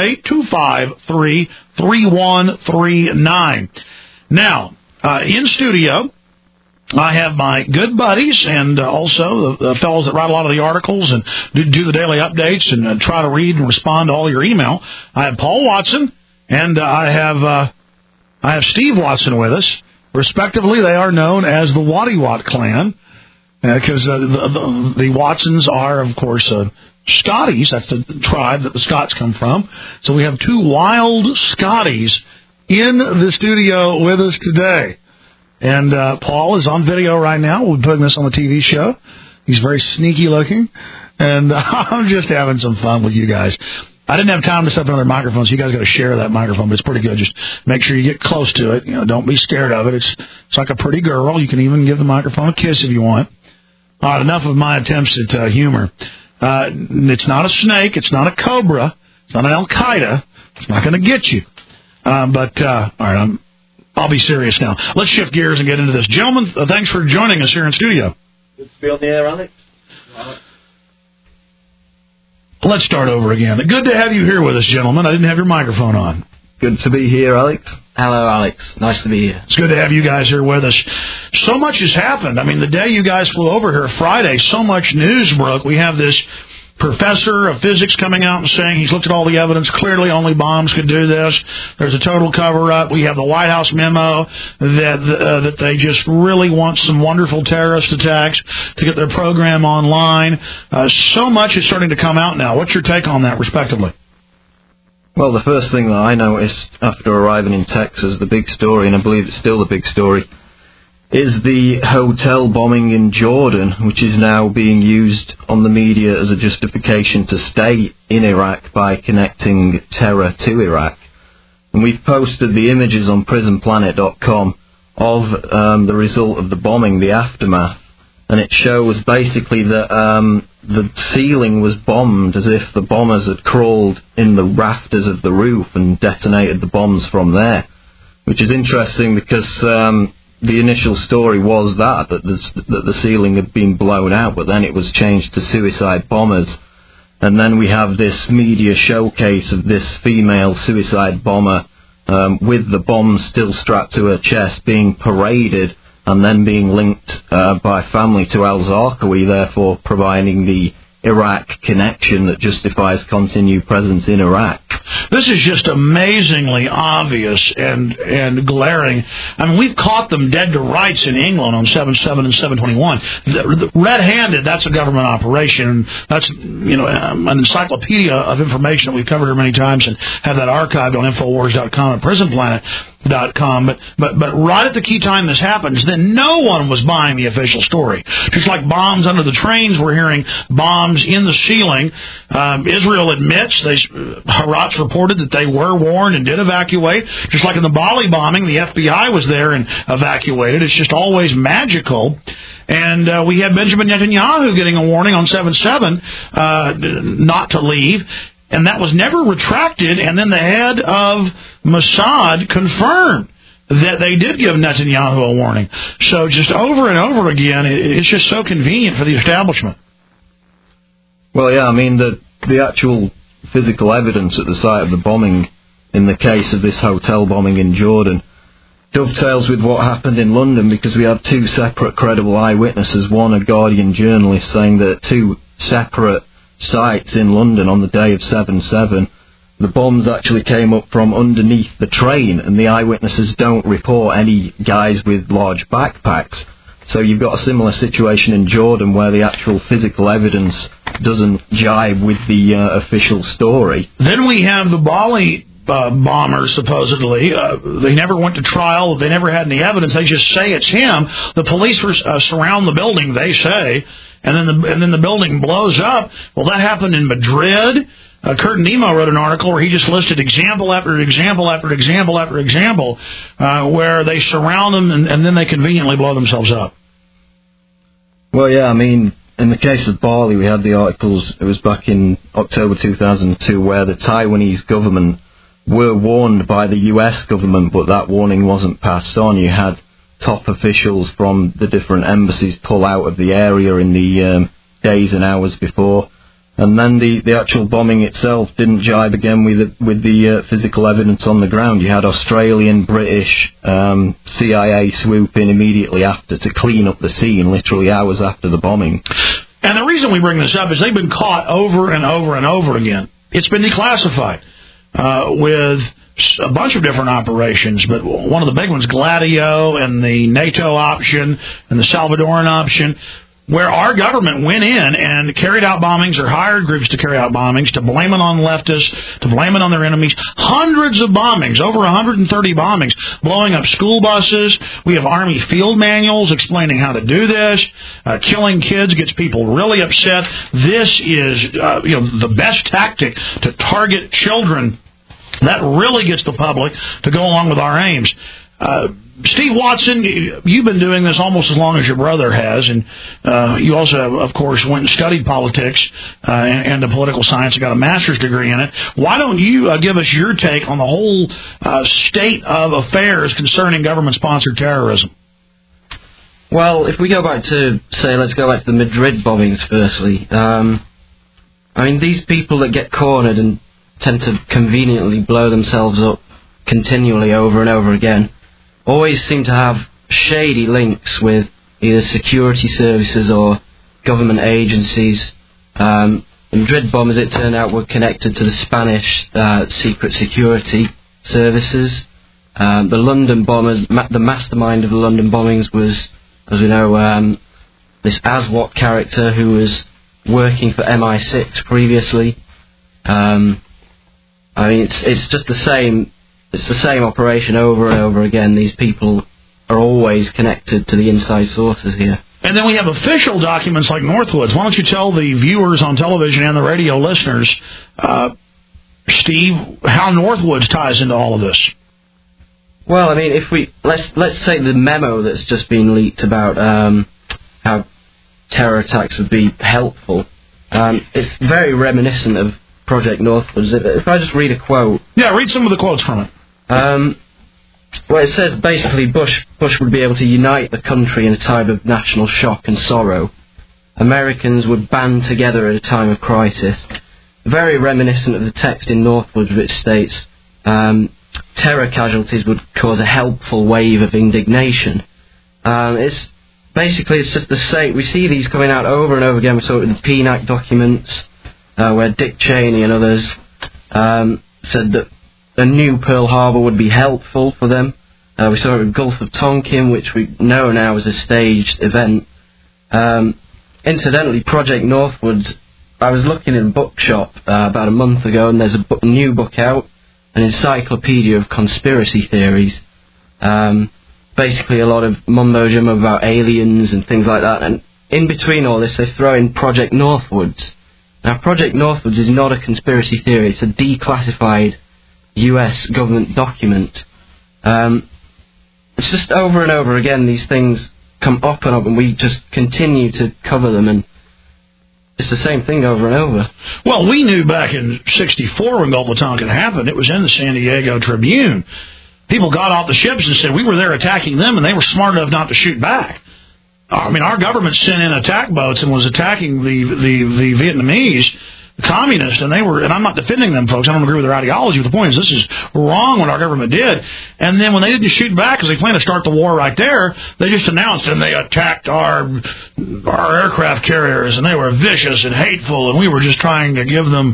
888-253-3139. Now, in studio, I have my good buddies and also the fellows that write a lot of the articles and do the daily updates and try to read and respond to all your email. I have Paul Watson and I have Steve Watson with us. Respectively, they are known as the Waddy Watt clan, because the Watsons are, of course, Scotties. That's the tribe that the Scots come from. So we have two wild Scotties in the studio with us today. And Paul is on video right now. We're putting this on the TV show. He's very sneaky looking. And I'm just having some fun with you guys. I didn't have time to set up another microphone, so you guys got to share that microphone, but it's pretty good. Just make sure you get close to it. Don't be scared of it. It's like a pretty girl. You can even give the microphone a kiss if you want. All right, enough of my attempts at humor. It's not a snake. It's not a cobra. It's not an Al-Qaeda. It's not going to get you. All right, I'll be serious now. Let's shift gears and get into this. Gentlemen, thanks for joining us here in studio. Good to be on the air, Alex. Let's start over again. Good to have you here with us, gentlemen. I didn't have your microphone on. Good to be here, Alex. Hello, Alex. Nice to be here. It's good to have you guys here with us. So much has happened. I mean, the day you guys flew over here, Friday, so much news broke. We have this professor of physics coming out and saying he's looked at all the evidence. Clearly, only bombs could do this. There's a total cover-up. We have the White House memo that they just really want some wonderful terrorist attacks to get their program online. So much is starting to come out now. What's your take on that, respectively? Well, the first thing that I noticed after arriving in Texas, the big story, and I believe it's still the big story, is the hotel bombing in Jordan, which is now being used on the media as a justification to stay in Iraq by connecting terror to Iraq. And we've posted the images on prisonplanet.com of the result of the bombing, the aftermath, and it shows basically that the ceiling was bombed as if the bombers had crawled in the rafters of the roof and detonated the bombs from there, which is interesting because the initial story was that the ceiling had been blown out, but then it was changed to suicide bombers. And then we have this media showcase of this female suicide bomber with the bombs still strapped to her chest being paraded and then being linked by family to al-Zarqawi, therefore providing the Iraq connection that justifies continued presence in Iraq. This is just amazingly obvious and glaring. I mean, we've caught them dead to rights in England on 7/7 and 7/21. Red-handed, that's a government operation. That's, an encyclopedia of information that we've covered here many times and have that archived on Infowars.com and PrisonPlanet.com. But right at the key time this happens, then no one was buying the official story. Just like bombs under the trains, we're hearing bombs in the ceiling. Israel admits, Haaretz reported that they were warned and did evacuate. Just like in the Bali bombing, the FBI was there and evacuated. It's just always magical. And we had Benjamin Netanyahu getting a warning on 7/7 not to leave. And that was never retracted. And then the head of Mossad confirmed that they did give Netanyahu a warning. So just over and over again, it's just so convenient for the establishment. Well, yeah, I mean, the actual physical evidence at the site of the bombing in the case of this hotel bombing in Jordan dovetails with what happened in London, because we have two separate credible eyewitnesses, one a Guardian journalist saying that at two separate sites in London on the day of 7/7, the bombs actually came up from underneath the train, and the eyewitnesses don't report any guys with large backpacks. So you've got a similar situation in Jordan where the actual physical evidence doesn't jibe with the official story. Then we have the Bali bombers, supposedly. They never went to trial. They never had any evidence. They just say it's him. The police surround the building, they say, and then the building blows up. Well, that happened in Madrid. Kurt Nemo wrote an article where he just listed example after example after example after example where they surround them and then they conveniently blow themselves up. Well, yeah, I mean, in the case of Bali, we had the articles, it was back in October 2002, where the Taiwanese government were warned by the US government, but that warning wasn't passed on. You had top officials from the different embassies pull out of the area in the days and hours before. And then the actual bombing itself didn't jibe again with the physical evidence on the ground. You had Australian, British, CIA swoop in immediately after to clean up the scene, literally hours after the bombing. And the reason we bring this up is they've been caught over and over and over again. It's been declassified with a bunch of different operations, but one of the big ones, Gladio, and the NATO option, and the Salvadoran option, where our government went in and carried out bombings or hired groups to carry out bombings, to blame it on leftists, to blame it on their enemies. Hundreds of bombings, over 130 bombings, blowing up school buses. We have Army field manuals explaining how to do this. Killing kids gets people really upset. This is the best tactic to target children. That really gets the public to go along with our aims. Steve Watson, you've been doing this almost as long as your brother has, and you also, of course, went and studied politics and political science and got a master's degree in it. Why don't you give us your take on the whole state of affairs concerning government-sponsored terrorism? Well, if we go back to, let's go back to the Madrid bombings firstly. I mean, these people that get cornered and tend to conveniently blow themselves up continually over and over again always seem to have shady links with either security services or government agencies. The Madrid bombers, it turned out, were connected to the Spanish secret security services. The London bombers, the mastermind of the London bombings was, as we know, this Aswat character who was working for MI6 previously. I mean, it's just the same. It's the same operation over and over again. These people are always connected to the inside sources here. And then we have official documents like Northwoods. Why don't you tell the viewers on television and the radio listeners, Steve, how Northwoods ties into all of this? Well, I mean, if let's say the memo that's just been leaked about how terror attacks would be helpful. It's very reminiscent of Project Northwoods. If I just read a quote. Yeah, read some of the quotes from it. Well, it says basically Bush would be able to unite the country in a time of national shock and sorrow. Americans would band together at a time of crisis. Very reminiscent of the text in Northwoods, which states terror casualties would cause a helpful wave of indignation. It's basically, it's just the same. We see these coming out over and over again. We saw it with the PNAC documents, where Dick Cheney and others said that a new Pearl Harbor would be helpful for them. We saw it with Gulf of Tonkin, which we know now is a staged event. Incidentally, Project Northwoods, I was looking in a bookshop about a month ago, and there's a new book out, an encyclopedia of conspiracy theories. Basically a lot of mumbo-jumbo about aliens and things like that, and in between all this they throw in Project Northwoods. Now, Project Northwoods is not a conspiracy theory, it's a declassified US government document. It's just over and over again, these things come up and up, and we just continue to cover them, and it's the same thing over and over. Well, we knew back in '64 when Gulf of Tonkin happened, it was in the San Diego Tribune. People got off the ships and said we were there attacking them, and they were smart enough not to shoot back. I mean, our government sent in attack boats and was attacking the Vietnamese, the communists, and they were, and I'm not defending them, folks. I don't agree with their ideology, but the point is this is wrong what our government did. And then when they didn't shoot back because they planned to start the war right there, they just announced and they attacked our aircraft carriers, and they were vicious and hateful, and we were just trying to give them,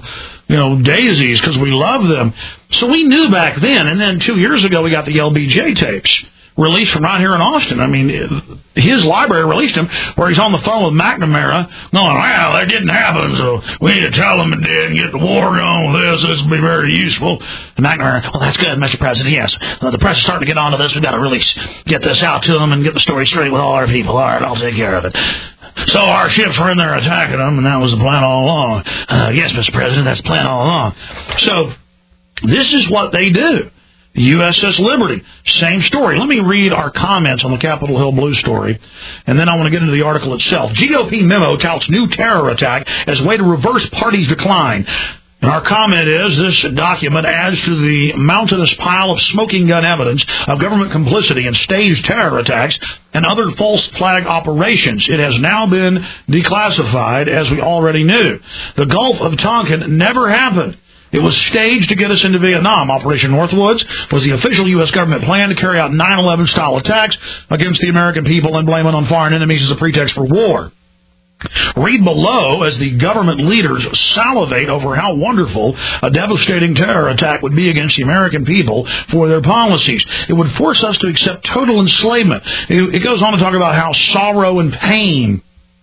daisies because we love them. So we knew back then, and then 2 years ago we got the LBJ tapes released from right here in Austin. I mean, his library released him where he's on the phone with McNamara going, well, that didn't happen, so we need to tell them it did and get the war going with this. This will be very useful. And McNamara, well, that's good, Mr. President. Yes, the press is starting to get onto this. We've got to really get this out to them and get the story straight with all our people. All right, I'll take care of it. So our ships were in there attacking them, and that was the plan all along. Yes, Mr. President, that's the plan all along. So this is what they do. The USS Liberty, same story. Let me read our comments on the Capitol Hill Blue story, and then I want to get into the article itself. GOP memo touts new terror attack as way to reverse party's decline. And our comment is, this document adds to the mountainous pile of smoking gun evidence of government complicity in staged terror attacks and other false flag operations. It has now been declassified, as we already knew. The Gulf of Tonkin never happened. It was staged to get us into Vietnam. Operation Northwoods was the official U.S. government plan to carry out 9/11-style attacks against the American people and blame it on foreign enemies as a pretext for war. Read below as the government leaders salivate over how wonderful a devastating terror attack would be against the American people for their policies. It would force us to accept total enslavement. It goes on to talk about how sorrow and pain,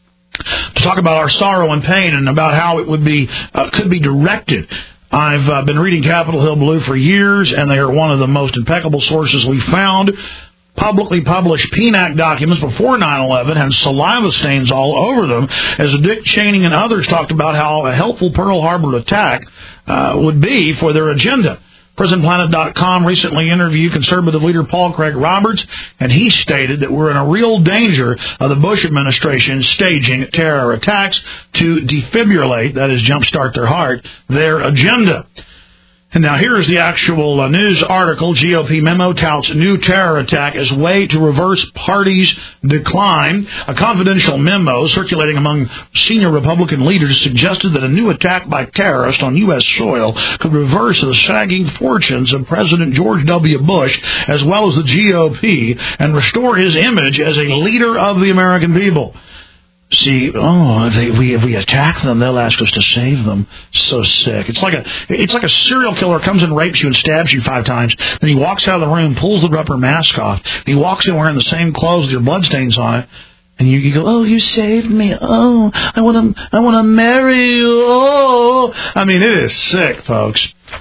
to talk about our sorrow and pain and about how it would be could be directed. I've been reading Capitol Hill Blue for years, and they are one of the most impeccable sources we found. Publicly published PNAC documents before 9/11 had saliva stains all over them, as Dick Cheney and others talked about how a helpful Pearl Harbor attack would be for their agenda. PrisonPlanet.com recently interviewed conservative leader Paul Craig Roberts, and he stated that we're in a real danger of the Bush administration staging terror attacks to defibrillate, that is, jumpstart their heart, their agenda. And now here's the actual news article. GOP memo touts new terror attack as way to reverse party's decline. A confidential memo circulating among senior Republican leaders suggested that a new attack by terrorists on U.S. soil could reverse the sagging fortunes of President George W. Bush as well as the GOP and restore his image as a leader of the American people. See, if we attack them, they'll ask us to save them. So sick. It's like a serial killer comes and rapes you and stabs you 5 times. Then he walks out of the room, pulls the rubber mask off. He walks in wearing the same clothes with your bloodstains on it, and you go, "Oh, you saved me. Oh, I want to marry you. Oh." I mean, it is sick, folks.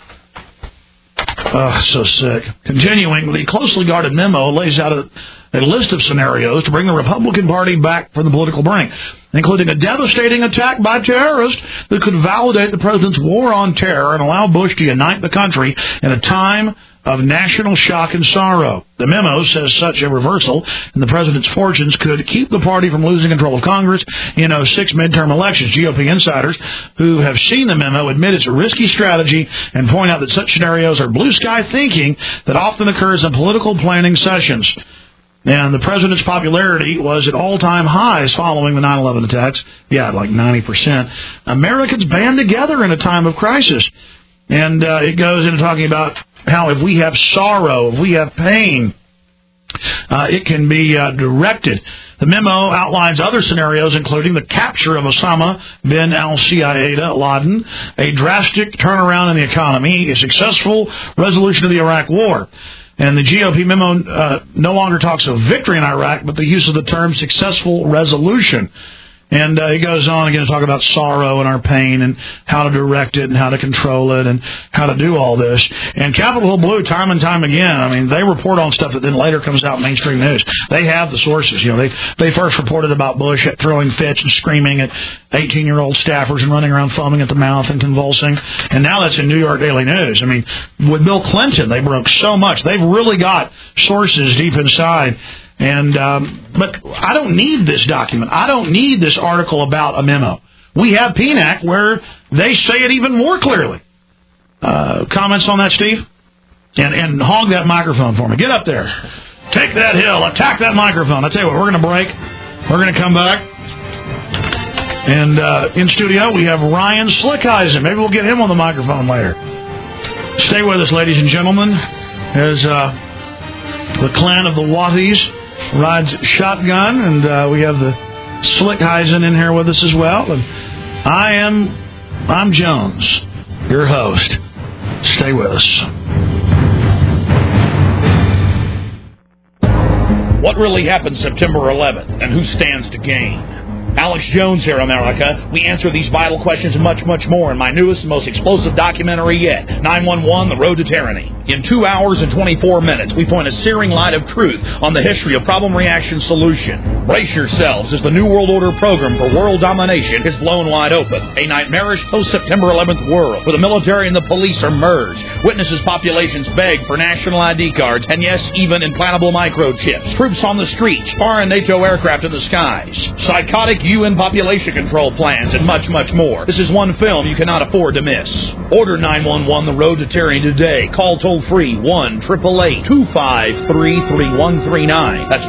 Oh, so sick. Continuing, the closely guarded memo lays out a list of scenarios to bring the Republican Party back from the political brink, including a devastating attack by terrorists that could validate the president's war on terror and allow Bush to unite the country in a time of national shock and sorrow. The memo says such a reversal in the president's fortunes could keep the party from losing control of Congress in 2006 midterm elections. GOP insiders who have seen the memo admit it's a risky strategy and point out that such scenarios are blue sky thinking that often occurs in political planning sessions. And the president's popularity was at all-time highs following the 9/11 attacks. Yeah, like 90%. Americans band together in a time of crisis. And it goes into talking about how if we have sorrow, if we have pain, It can be directed. The memo outlines other scenarios, including the capture of Osama bin al-Laden, a drastic turnaround in the economy, a successful resolution of the Iraq War. And the GOP memo no longer talks of victory in Iraq, but the use of the term successful resolution. And it goes on again to talk about sorrow and our pain and how to direct it and how to control it and how to do all this. And Capitol Hill Blue, time and time again, I mean, they report on stuff that then later comes out in mainstream news. They have the sources. You know, they first reported about Bush throwing fits and screaming at 18-year-old staffers and running around foaming at the mouth and convulsing. And now that's in New York Daily News. I mean, with Bill Clinton, they broke so much. They've really got sources deep inside. And but I don't need this document. I don't need this article about a memo. We have PNAC where they say it even more clearly. Comments on that, Steve? And hog that microphone for me. Get up there. Take that hill. Attack that microphone. I tell you what, we're going to break. We're going to come back. And in studio, we have Ryan Slickeisen. Maybe we'll get him on the microphone later. Stay with us, ladies and gentlemen, as the clan of the Watties rides shotgun, and we have the Slickeisen in here with us as well. And I'm Jones, your host. Stay with us. What really happened September 11th, and who stands to gain? Alex Jones here, America. We answer these vital questions and much, much more in my newest and most explosive documentary yet, 911, The Road to Tyranny. In 2 hours and 24 minutes, we point a searing light of truth on the history of problem, reaction, solution. Brace yourselves as the New World Order program for world domination is blown wide open. A nightmarish post-September 11th world where the military and the police are merged. Witnesses populations beg for national ID cards, and yes, even implantable microchips. Troops on the streets, foreign NATO aircraft in the skies. Psychotic UN population control plans, and much, much more. This is one film you cannot afford to miss. Order 911 The Road to Tyranny today. Call toll-free 1-888-253-3139. That's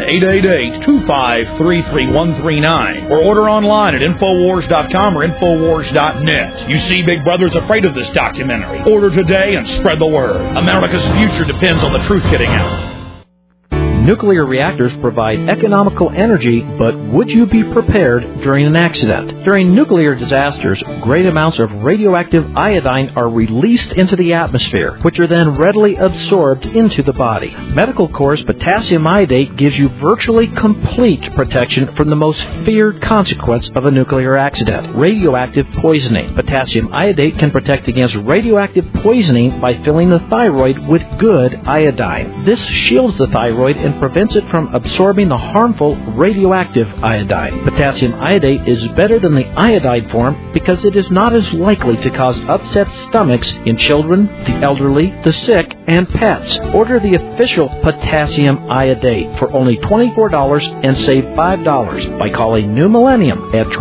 1-888-253-3139. Or order online at Infowars.com or Infowars.net. You see, Big Brother's afraid of this documentary. Order today and spread the word. America's future depends on the truth getting out. Nuclear reactors provide economical energy, but would you be prepared during an accident? During nuclear disasters, great amounts of radioactive iodine are released into the atmosphere, which are then readily absorbed into the body. Medical Corps' potassium iodate gives you virtually complete protection from the most feared consequence of a nuclear accident, radioactive poisoning. Potassium iodate can protect against radioactive poisoning by filling the thyroid with good iodine. This shields the thyroid and prevents it from absorbing the harmful radioactive iodine. Potassium iodate is better than the iodide form because it is not as likely to cause upset stomachs in children, the elderly, the sick, and pets. Order the official potassium iodate for only $24 and save $5 by calling New Millennium at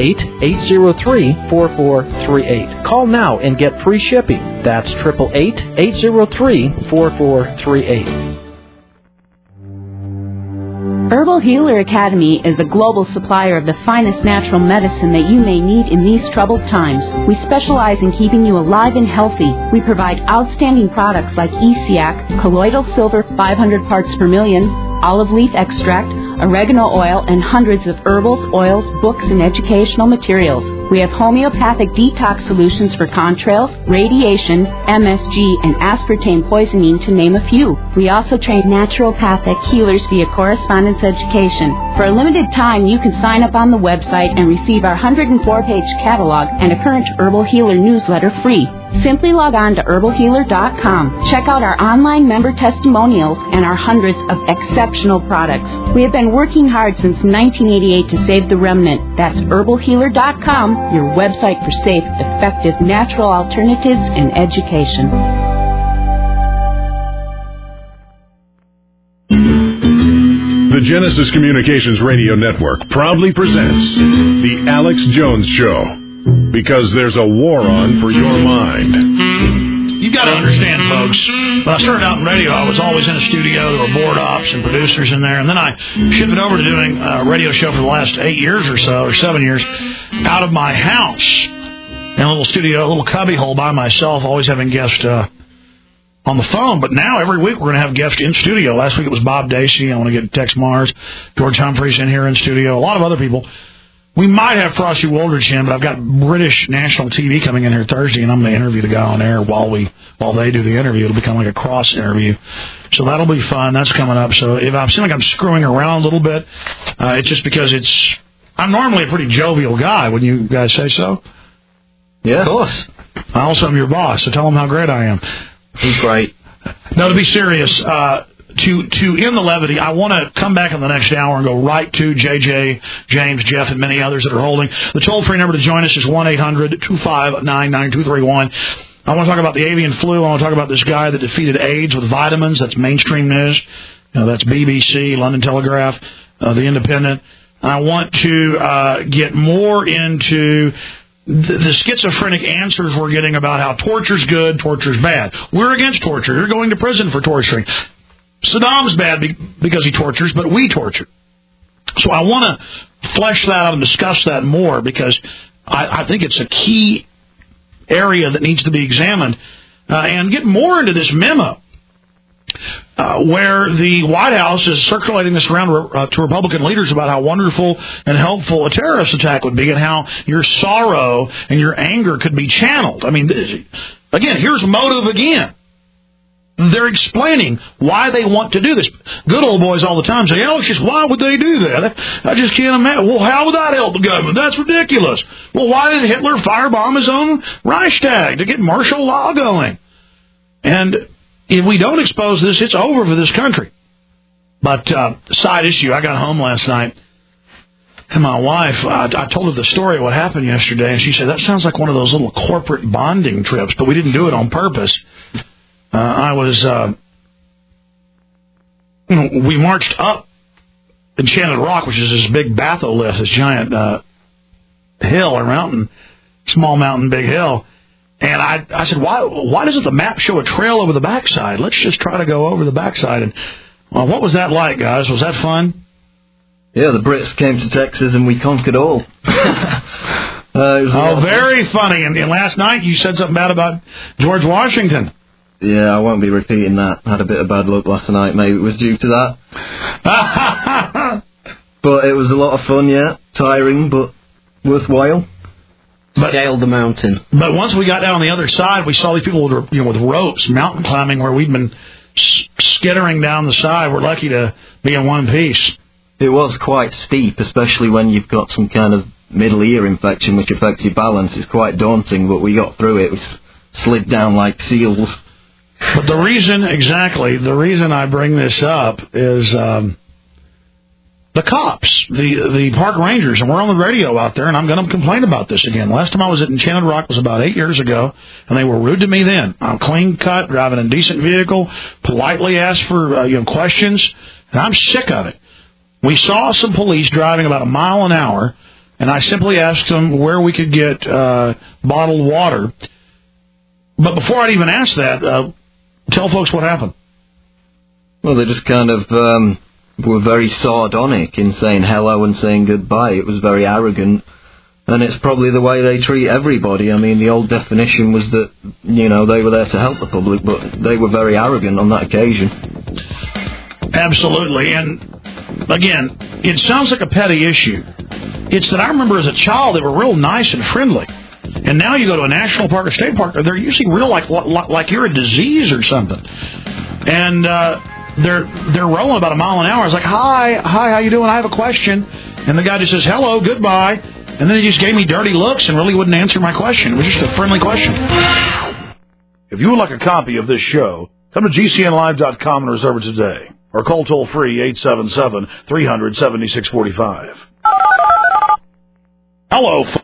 888-803-4438. Call now and get free shipping. That's 888-803-4438. Herbal Healer Academy is a global supplier of the finest natural medicine that you may need in these troubled times. We specialize in keeping you alive and healthy. We provide outstanding products like ESIAC, colloidal silver 500 parts per million, olive leaf extract, oregano oil, and hundreds of herbals, oils, books, and educational materials. We have homeopathic detox solutions for contrails, radiation, MSG, and aspartame poisoning, to name a few. We also train naturopathic healers via correspondence education. For a limited time, you can sign up on the website and receive our 104-page catalog and a current Herbal Healer newsletter free. Simply log on to herbalhealer.com. Check out our online member testimonials and our hundreds of exceptional products. We have been working hard since 1988 to save the remnant. That's herbalhealer.com, your website for safe, effective, natural alternatives in education. The Genesis Communications Radio Network proudly presents The Alex Jones Show. Because there's a war on for your mind. You've got to understand, folks, when I started out in radio, I was always in a studio. There were board ops and producers in there. And then I shifted over to doing a radio show for the last 8 years or so, or 7 years, out of my house. In a little studio, a little cubby hole by myself, always having guest on the phone. But now every week we're going to have guests in studio. Last week it was Bob Dacey. I want to get Tex Mars, George Humphreys in here in studio. A lot of other people. We might have Frosty Woolridge in, but I've got British national TV coming in here Thursday, and I'm going to interview the guy on air while they do the interview. It'll become like a cross interview. So that'll be fun. That's coming up. So if I seem like I'm screwing around a little bit, it's just because I'm normally a pretty jovial guy. Wouldn't you guys say so? Yeah, of course. I also am your boss, so tell him how great I am. He's great. No, to be serious, to end the levity, I want to come back in the next hour and go right to JJ, James, Jeff, and many others that are holding. The toll-free number to join us is 1-800-259-9231. I want to talk about the avian flu. I want to talk about this guy that defeated AIDS with vitamins. That's mainstream news. That's BBC, London Telegraph, The Independent. I want to get more into the schizophrenic answers we're getting about how torture's good, torture's bad. We're against torture. You're going to prison for torturing. Saddam's bad because he tortures, but we torture. So I want to flesh that out and discuss that more because I think it's a key area that needs to be examined and get more into this memo where the White House is circulating this around to Republican leaders about how wonderful and helpful a terrorist attack would be and how your sorrow and your anger could be channeled. I mean, again, here's motive again. They're explaining why they want to do this. Good old boys all the time say, Alex, just why would they do that? I just can't imagine. Well, how would that help the government? That's ridiculous. Well, why did Hitler firebomb his own Reichstag? To get martial law going. And if we don't expose this, it's over for this country. But side issue, I got home last night, and my wife, I told her the story of what happened yesterday, and she said, that sounds like one of those little corporate bonding trips, but we didn't do it on purpose. We marched up Enchanted Rock, which is this big batholith, this giant hill or mountain, small mountain, big hill. And I said, why doesn't the map show a trail over the backside? Let's just try to go over the backside. And what was that like, guys? Was that fun? Yeah, the Brits came to Texas and we conquered all. Very funny. And last night you said something bad about George Washington. Yeah, I won't be repeating that. I had a bit of bad luck last night. Maybe it was due to that. But it was a lot of fun, yeah. Tiring, but worthwhile. Scaled the mountain. But once we got down on the other side, we saw these people with ropes, mountain climbing, where we'd been skittering down the side. We're lucky to be in one piece. It was quite steep, especially when you've got some kind of middle ear infection, which affects your balance. It's quite daunting, but we got through it. We slid down like seals. But the reason I bring this up is the cops, the park rangers, and we're on the radio out there, and I'm going to complain about this again. Last time I was at Enchanted Rock was about 8 years ago, and they were rude to me then. I'm clean cut, driving a decent vehicle, politely asked for questions, and I'm sick of it. We saw some police driving about a mile an hour, and I simply asked them where we could get bottled water. But before I'd even ask that, tell folks what happened. Well, they just kind of were very sardonic in saying hello and saying goodbye. It was very arrogant, and it's probably the way they treat everybody. I mean, the old definition was that, they were there to help the public, but they were very arrogant on that occasion. Absolutely, and again, it sounds like a petty issue. It's that I remember as a child they were real nice and friendly. And now you go to a national park or state park, they're usually real like you're a disease or something. And they're rolling about a mile an hour. I was like, hi, how you doing? I have a question. And the guy just says, hello, goodbye. And then he just gave me dirty looks and really wouldn't answer my question. It was just a friendly question. If you would like a copy of this show, come to GCNlive.com and reserve it today. Or call toll-free 877-300-7645. Hello,